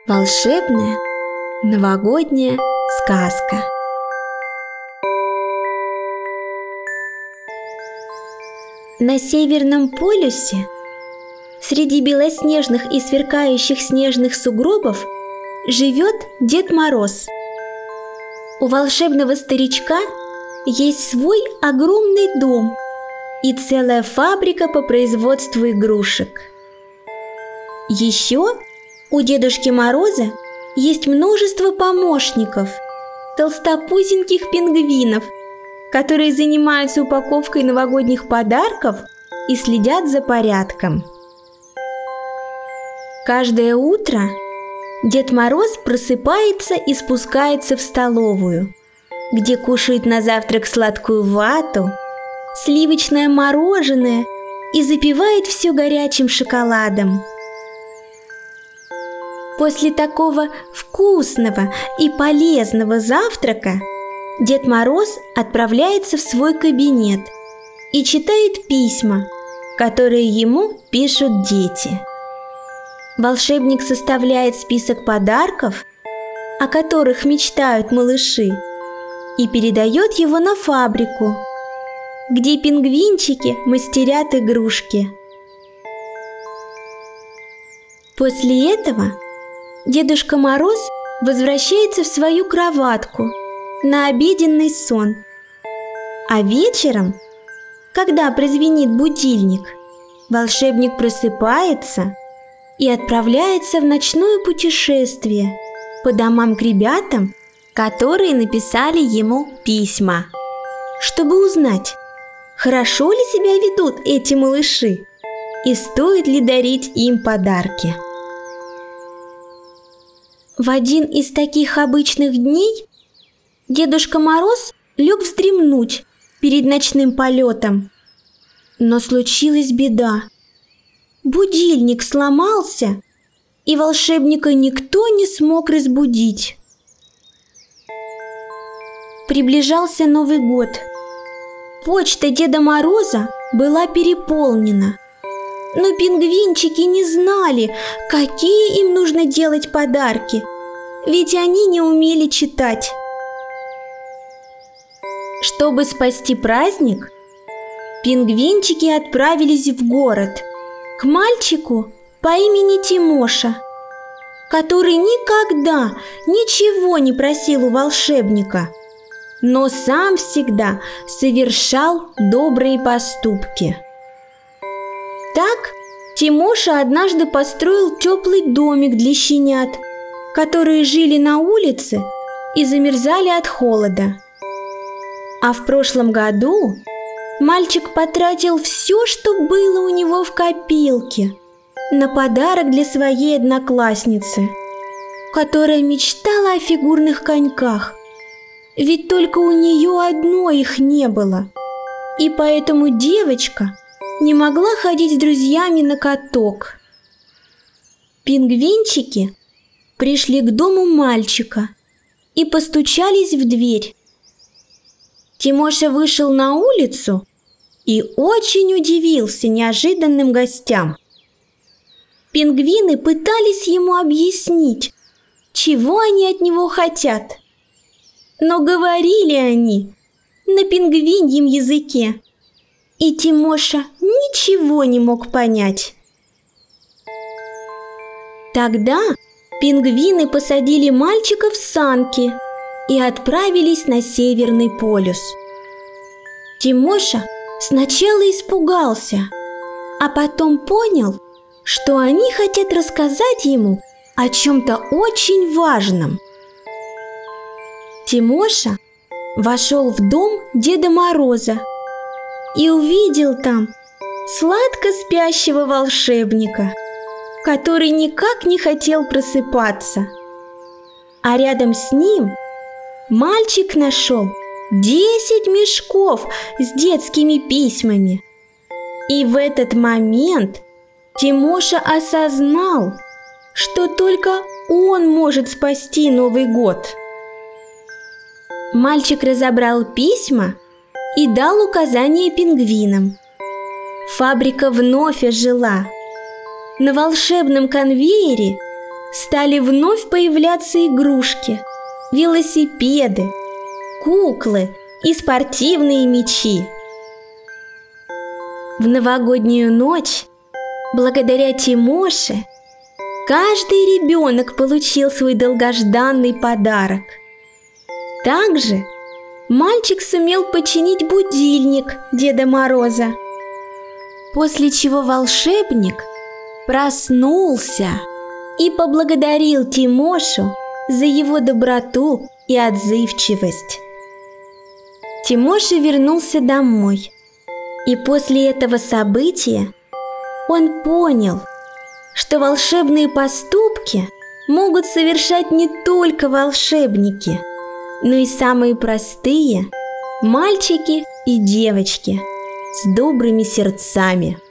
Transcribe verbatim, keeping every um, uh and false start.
Волшебная новогодняя сказка. На Северном полюсе, среди белоснежных и сверкающих снежных сугробов, живет Дед Мороз. У волшебного старичка есть свой огромный дом и целая фабрика по производству игрушек. Еще у Дедушки Мороза есть множество помощников, толстопузеньких пингвинов, которые занимаются упаковкой новогодних подарков и следят за порядком. Каждое утро Дед Мороз просыпается и спускается в столовую, где кушает на завтрак сладкую вату, сливочное мороженое и запивает все горячим шоколадом. После такого вкусного и полезного завтрака Дед Мороз отправляется в свой кабинет и читает письма, которые ему пишут дети. Волшебник составляет список подарков, о которых мечтают малыши, и передает его на фабрику, где пингвинчики мастерят игрушки. После этого Дедушка Мороз возвращается в свою кроватку на обеденный сон. А вечером, когда прозвенит будильник, волшебник просыпается и отправляется в ночное путешествие по домам к ребятам, которые написали ему письма, чтобы узнать, хорошо ли себя ведут эти малыши и стоит ли дарить им подарки. В один из таких обычных дней Дедушка Мороз лег вздремнуть перед ночным полетом. Но случилась беда. Будильник сломался, и волшебника никто не смог разбудить. Приближался Новый год. Почта Деда Мороза была переполнена. Но пингвинчики не знали, какие им нужно делать подарки, ведь они не умели читать. Чтобы спасти праздник, пингвинчики отправились в город к мальчику по имени Тимоша, который никогда ничего не просил у волшебника, но сам всегда совершал добрые поступки. Так Тимоша однажды построил теплый домик для щенят, которые жили на улице и замерзали от холода. А в прошлом году мальчик потратил все, что было у него в копилке, на подарок для своей одноклассницы, которая мечтала о фигурных коньках, ведь только у нее одной их не было, и поэтому девочка не могла ходить с друзьями на каток. Пингвинчики пришли к дому мальчика и постучались в дверь. Тимоша вышел на улицу и очень удивился неожиданным гостям. Пингвины пытались ему объяснить, чего они от него хотят, но говорили они на пингвиньем языке, и Тимоша ничего не мог понять. Тогда пингвины посадили мальчика в санки и отправились на Северный полюс. Тимоша сначала испугался, а потом понял, что они хотят рассказать ему о чем-то очень важном. Тимоша вошел в дом Деда Мороза и увидел там сладко спящего волшебника, который никак не хотел просыпаться. А рядом с ним мальчик нашел десять мешков с детскими письмами. И в этот момент Тимоша осознал, что только он может спасти Новый год. Мальчик разобрал письма и дал указания пингвинам. Фабрика вновь ожила. На волшебном конвейере стали вновь появляться игрушки, велосипеды, куклы и спортивные мячи. В новогоднюю ночь, благодаря Тимоше, каждый ребенок получил свой долгожданный подарок. Также мальчик сумел починить будильник Деда Мороза, после чего волшебник проснулся и поблагодарил Тимошу за его доброту и отзывчивость. Тимоша вернулся домой, и после этого события он понял, что волшебные поступки могут совершать не только волшебники, но и самые простые мальчики и девочки с добрыми сердцами.